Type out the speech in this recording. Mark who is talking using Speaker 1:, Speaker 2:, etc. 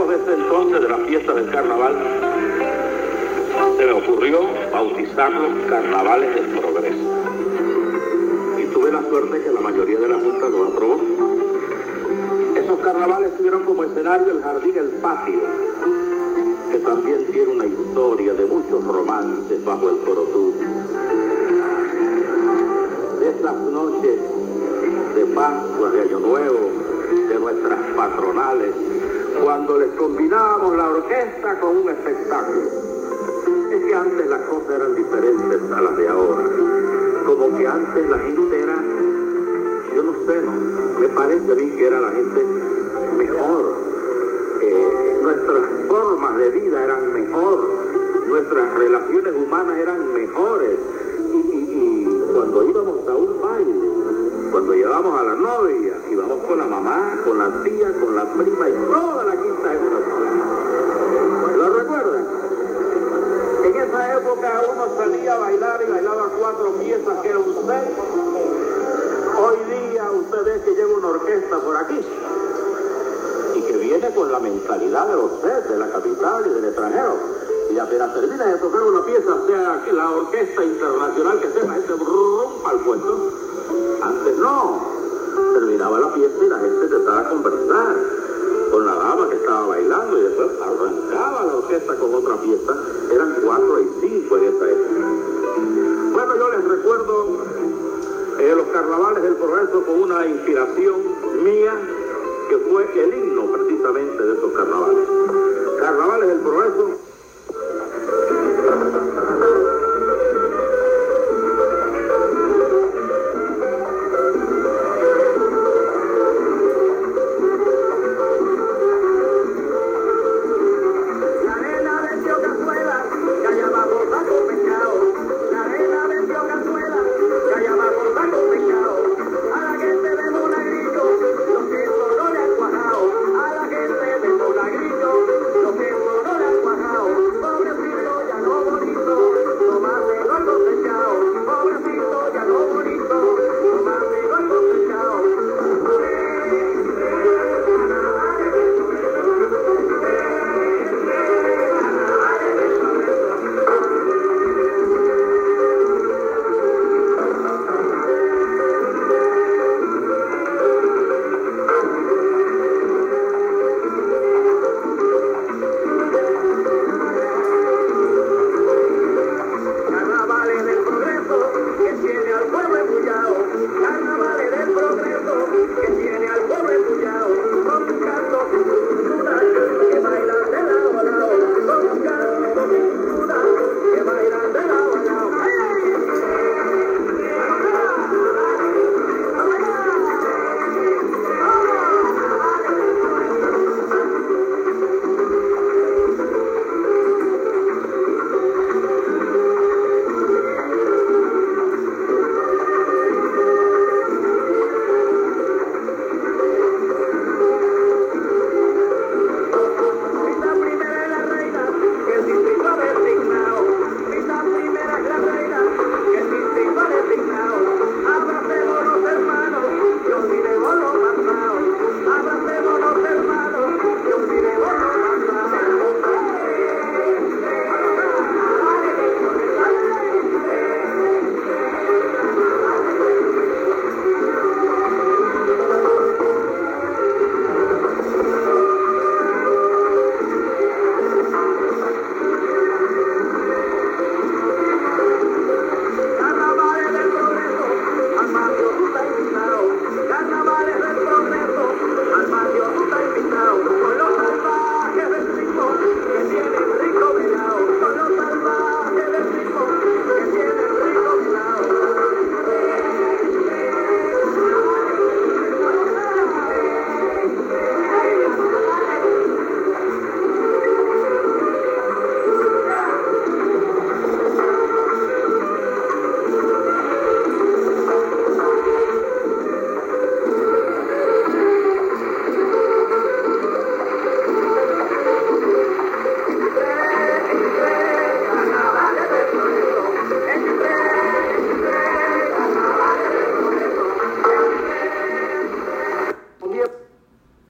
Speaker 1: lejos desde entonces de las fiestas del carnaval, se me ocurrió bautizarlos Carnavales del Progreso. Y tuve la suerte que la mayoría de la Junta lo aprobó. Esos carnavales tuvieron como escenario el jardín El Patio, que también tiene una historia de muchos romances bajo el Corotú. De esas noches de Pascua, de Año Nuevo, de nuestras patronales, cuando les combinábamos la orquesta con un espectáculo. Es que antes las cosas eran diferentes a las de ahora. Como que antes la gente era, yo no sé, me parece a mí que era la gente mejor. Nuestras formas de vida eran mejor, nuestras relaciones humanas eran mejores. Y cuando íbamos a un baile, cuando llevábamos a la novia, íbamos con la mamá, con la tía, con la prima y toda la quinta generación. ¿Lo recuerdan? En esa época uno salía a bailar y bailaba 4 piezas que era un set. Hoy día usted ve que lleva una orquesta por aquí y que viene con la mentalidad de los sets de la capital y del extranjero. Y apenas termina de tocar una pieza, sea que la orquesta internacional que sea, la gente rompa el puesto. Antes no, terminaba la fiesta y la gente empezaba a conversar con la dama que estaba bailando y después arrancaba la orquesta con otra pieza. Eran 4 y 5 en esa época. Bueno, yo les recuerdo los Carnavales del Progreso con una inspiración mía, que fue el himno precisamente de